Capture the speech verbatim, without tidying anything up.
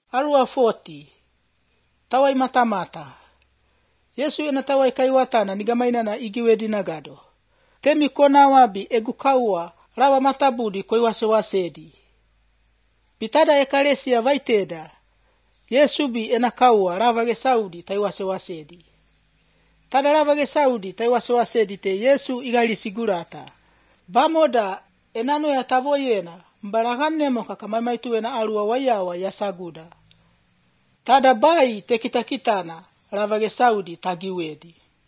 Arua forty. Tawai mata-mata. Yesu ena tawai kaiwatana nigamaina na igiwedi nagado. Temi kona wabi egukaua rawa matabudi koiwase wasedi. Bitada ekalesia vaiteda. Yesu bi ena kaua ravage saudi taiwase wasedi. Tada ravage saudi taiwase wasedi te Yesu igali sigurata. Bamoda enano ya tavoyena mbaragane moka kamamaitu ena arua wayawa ya saguda. Tada bai te kita-kitana ravage saudi tagiwedi.